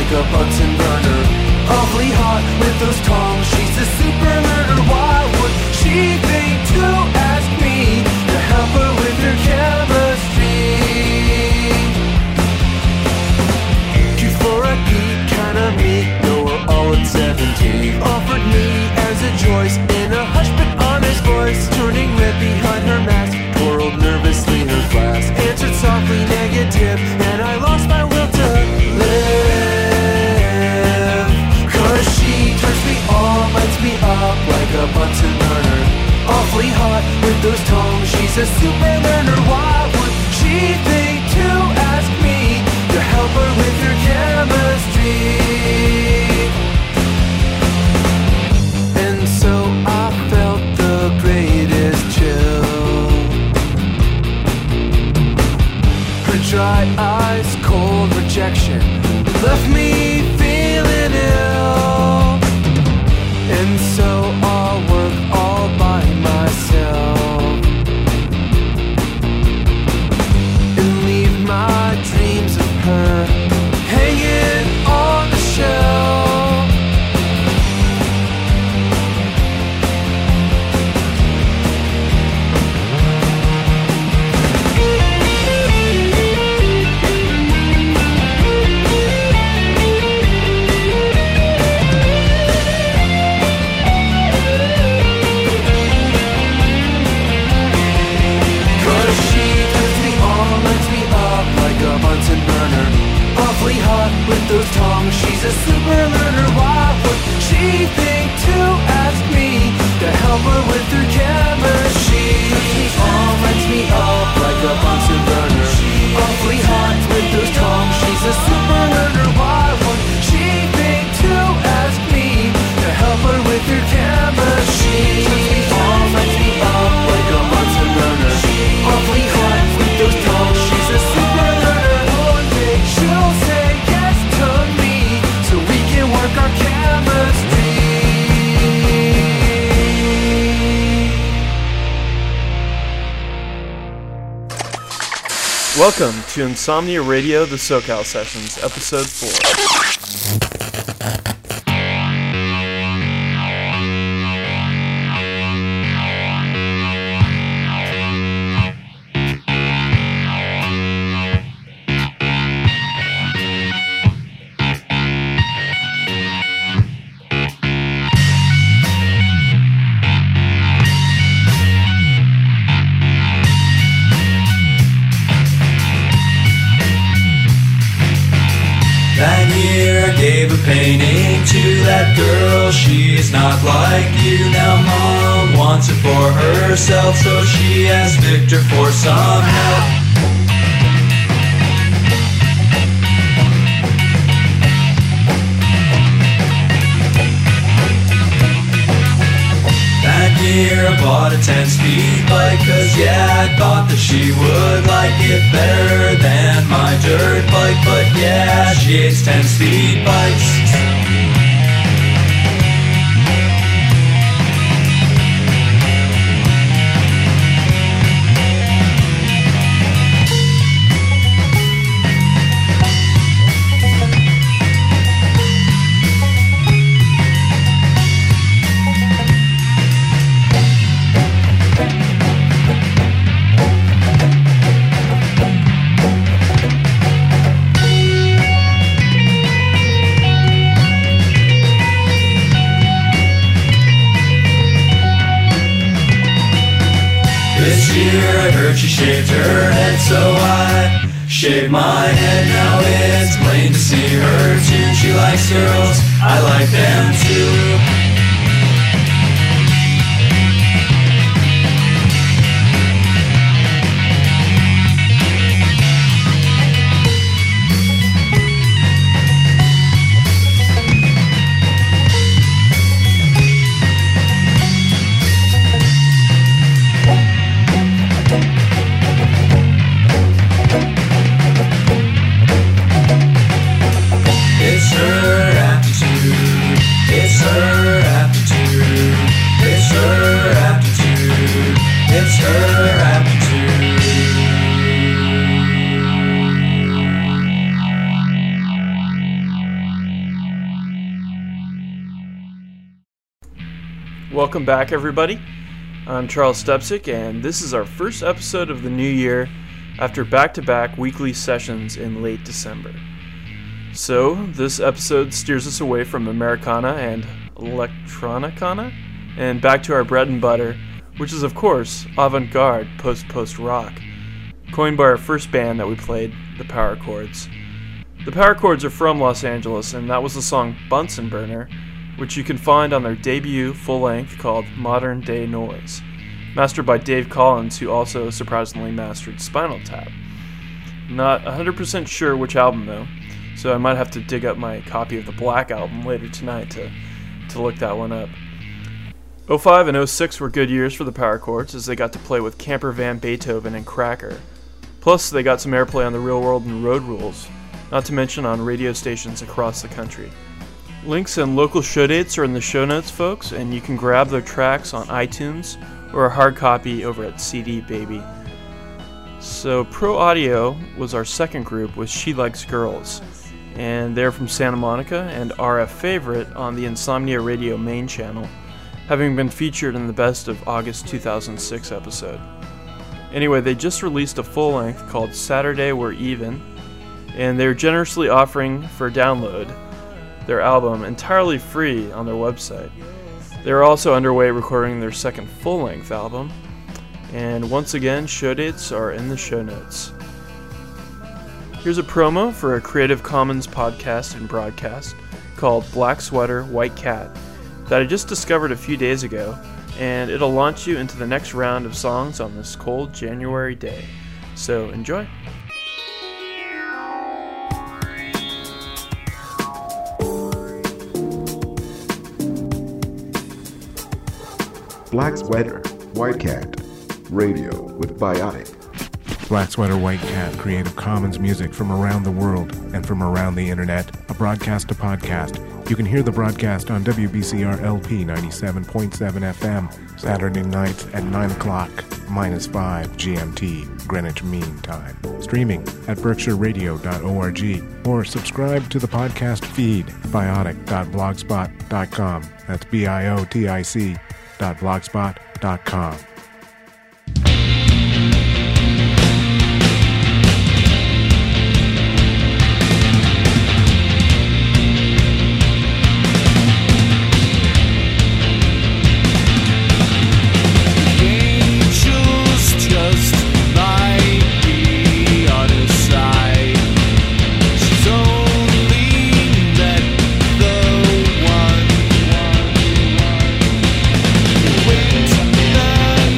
like a Bunsen burner. Awfully hot with those tongs, she's a super learner. Why would she think to ask me to help her with her chemistry? Cute for a geek, kinda meek, though we're all at 17. Offered me as a choice in a hush but honest voice, turning red behind her mask, twirled nervously her flask, answered softly negative, and I lost my will to live. Cause she turns me on, lights me up like a Bunsen burner. Awfully hot with those tongs, she's a super learner. Why would she think to ask me to help her with her chemistry? And so I felt the greatest chill. Her dry eyes, cold rejection left me feeling ill. And so I'll work all by myself and leave my dreams of her hanging on the shelf. Bunsen burner, awfully hot with those tongs, she's a super learner. Why would she think to ask me to help her with her chemistry? Lights me up like a Bunsen burner, awfully hot with those tongs, she's a super learner. Why would she think to ask me to help her with her chemistry? Lights me up like a Bunsen burner, awfully hot with those tongs, she's a super learner. She'll say yes to me so we can work our chemistry. Welcome to Insomnia Radio, the SoCal Sessions, Episode 4. Gave a painting to that girl, she's not like you. Now mom wants it for herself, so she asks Victor for some help. That year I bought a 10-speed bike, cause yeah, I thought that she would like it better than my dirt bike. But yeah, she hates 10-speed bikes. This year I heard she shaved her head, so I shaved my head. Now it's plain to see her too. She likes girls, I like them too. It's her attitude, it's her Welcome back, everybody. I'm Charles Stepsick, and this is our first episode of the new year after back-to-back weekly sessions in late December. So, this episode steers us away from Americana and Electronicana and back to our bread and butter, which is, of course, avant-garde post-rock, coined by our first band that we played, the Power Chords. The Power Chords are from Los Angeles, and that was the song Bunsen Burner, which you can find on their debut full-length called Modern Day Noise, mastered by Dave Collins, who also surprisingly mastered Spinal Tap. Not 100% sure which album, though, so I might have to dig up my copy of the Black Album later tonight to look that one up. 05 and 06 were good years for the Power Chords, as they got to play with Camper Van Beethoven and Cracker. Plus, they got some airplay on The Real World and Road Rules, not to mention on radio stations across the country. Links and local show dates are in the show notes, folks, and you can grab their tracks on iTunes or a hard copy over at CD Baby. So, Pro Audio was our second group with She Likes Girls, and they're from Santa Monica and are a favorite on the Insomnia Radio main channel, having been featured in the Best of August 2006 episode. Anyway, they just released a full-length called Saturday We're Even, and they're generously offering for download their album entirely free on their website. They're also underway recording their second full-length album, and once again, show dates are in the show notes. Here's a promo for a Creative Commons podcast and broadcast called Black Sweater, White Cat that I just discovered a few days ago, and it'll launch you into the next round of songs on this cold January day. So enjoy! Black Sweater, White Cat, radio with Biotic. Black Sweater, White Cat, Creative Commons music from around the world and from around the internet, a broadcast to podcast. You can hear the broadcast on WBCR LP 97.7 FM, Saturday nights at 9 o'clock, -5 GMT, Greenwich Mean Time. Streaming at berkshireradio.org or subscribe to the podcast feed, biotic.blogspot.com. That's biotic.blogspot.com. Went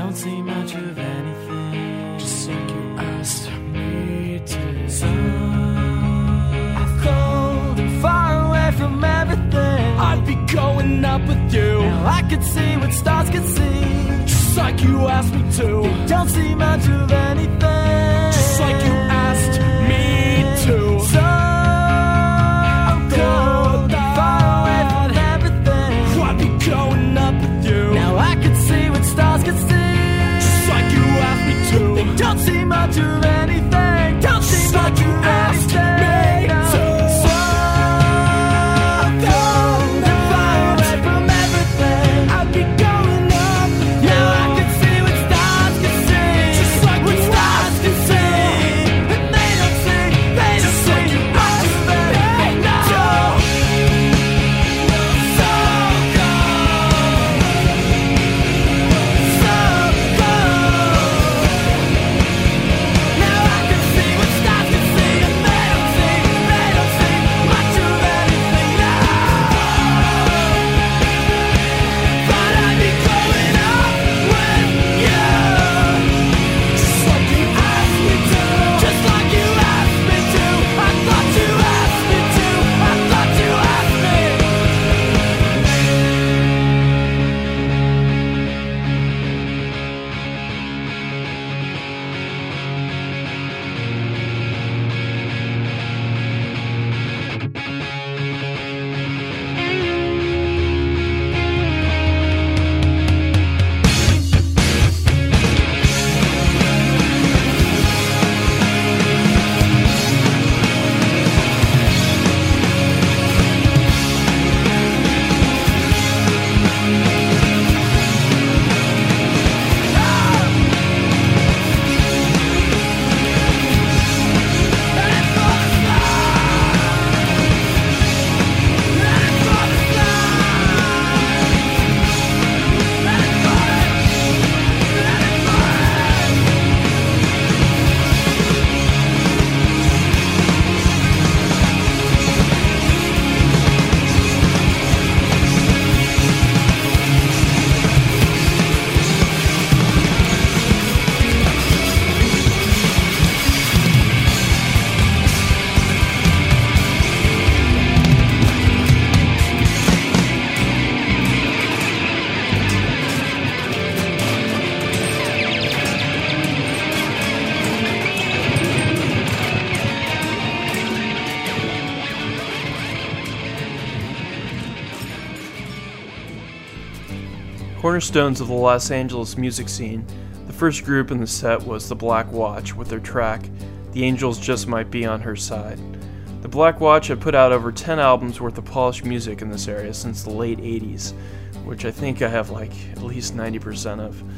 don't see much of anything, just like you asked me to. So cold and far away from everything, I'd be going up with you. Now I could see what stars could see, just like you asked me to. Don't see much of anything, just like you asked me to. So cold and far away from everything, I'd be going up with you. Now I could see what stars could see, just like you asked me to. They don't see much of anything, don't see much of anything. Cornerstones of the Los Angeles music scene, the first group in the set was the Black Watch with their track, The Angels Just Might Be on Her Side. The Black Watch have put out over 10 albums worth of polished music in this area since the late 80s, which I think I have like at least 90%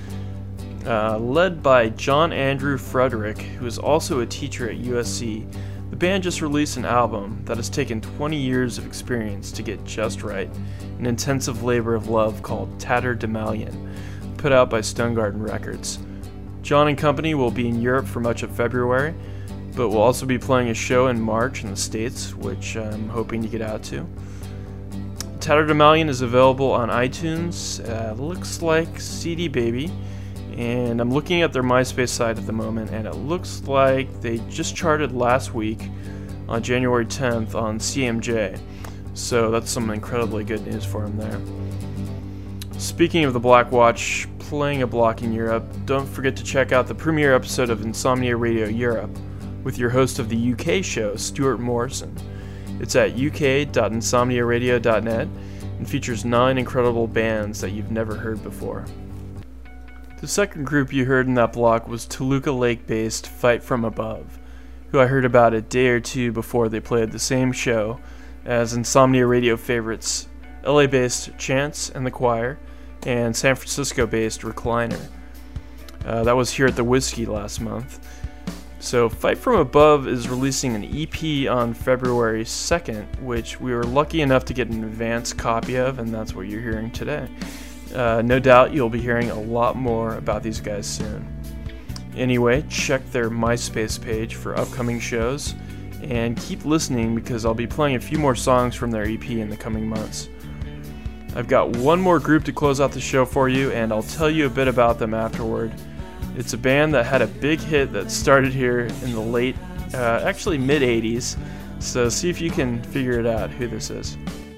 of. Led by John Andrew Frederick, who is also a teacher at USC, the band just released an album that has taken 20 years of experience to get just right, an intensive labor of love called Tatterdemalion, put out by Stone Garden Records. John and company will be in Europe for much of February, but will also be playing a show in March in the States, which I'm hoping to get out to. Tatterdemalion is available on iTunes, looks like CD Baby, and I'm looking at their MySpace site at the moment, and it looks like they just charted last week on January 10th on CMJ, so that's some incredibly good news for them there. Speaking of the Black Watch playing a block in Europe, don't forget to check out the premiere episode of Insomnia Radio Europe with your host of the UK show, Stuart Morrison. It's at uk.insomniaradio.net and features 9 incredible bands that you've never heard before. The second group you heard in that block was Toluca Lake-based Fight From Above, who I heard about a day or two before they played the same show as Insomnia Radio favorites LA-based Chance and the Choir and San Francisco-based Recliner. That was here at the Whiskey last month. So Fight From Above is releasing an EP on February 2nd, which we were lucky enough to get an advance copy of, and that's what you're hearing today. No doubt you'll be hearing a lot more about these guys soon. Anyway, check their MySpace page for upcoming shows, and keep listening because I'll be playing a few more songs from their EP in the coming months. I've got one more group to close out the show for you, and I'll tell you a bit about them afterward. It's a band that had a big hit that started here in the late, actually mid-'80s, so see if you can figure it out who this is.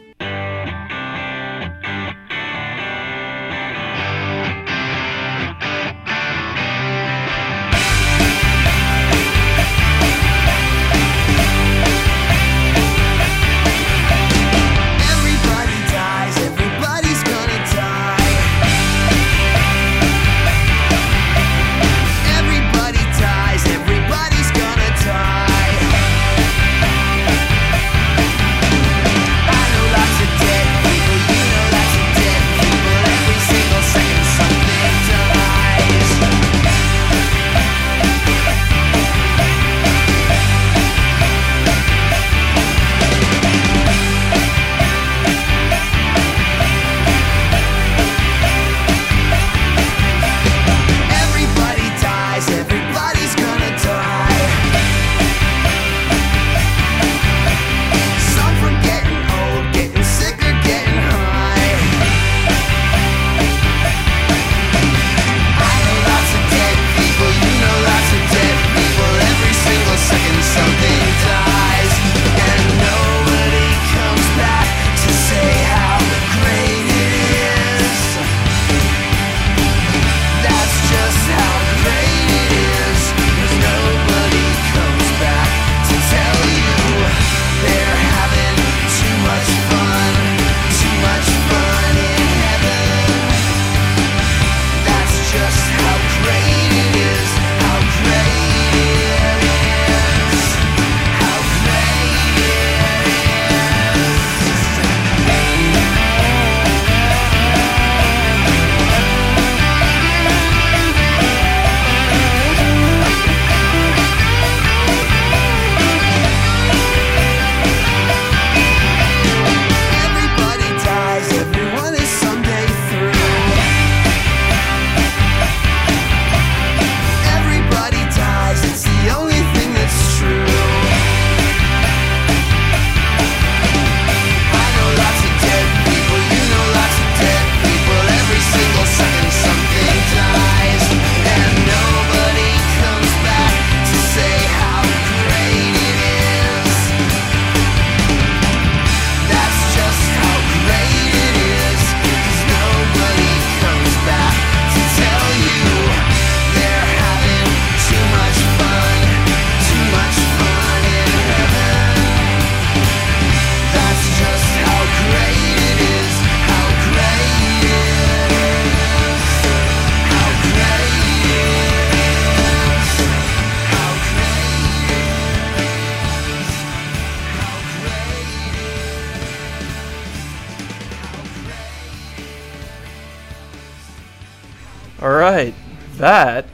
Alright, that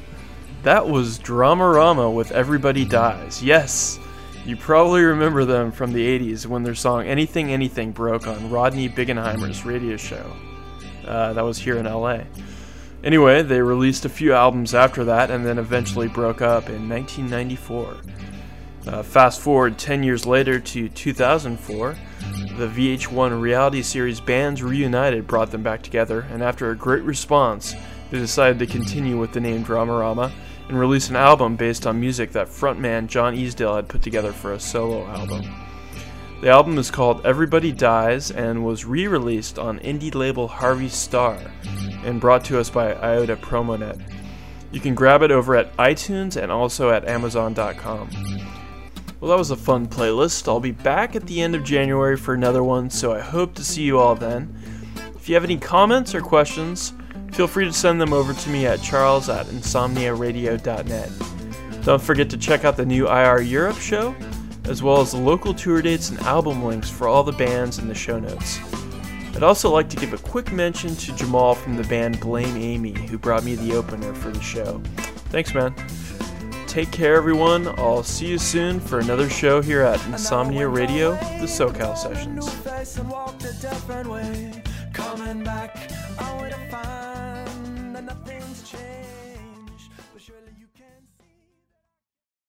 was Dramarama with Everybody Dies. Yes, you probably remember them from the 80s when their song Anything Anything broke on Rodney Bingenheimer's radio show. That was here in LA. Anyway, they released a few albums after that and then eventually broke up in 1994. Fast forward 10 years later to 2004, the VH1 reality series Bands Reunited brought them back together, and after a great response, they decided to continue with the name Dramarama and release an album based on music that frontman John Easdale had put together for a solo album. The album is called Everybody Dies and was re-released on indie label Harvey Star and brought to us by Iota Promonet. You can grab it over at iTunes and also at Amazon.com. Well, that was a fun playlist. I'll be back at the end of January for another one, so I hope to see you all then. If you have any comments or questions, feel free to send them over to me at charles@insomniaradio.net. Don't forget to check out the new IR Europe show, as well as the local tour dates and album links for all the bands in the show notes. I'd also like to give a quick mention to Jamal from the band Blame Amy, who brought me the opener for the show. Thanks, man. Take care, everyone. I'll see you soon for another show here at Insomnia Radio, the SoCal Sessions. Coming back, only to find that nothing's changed. But surely you can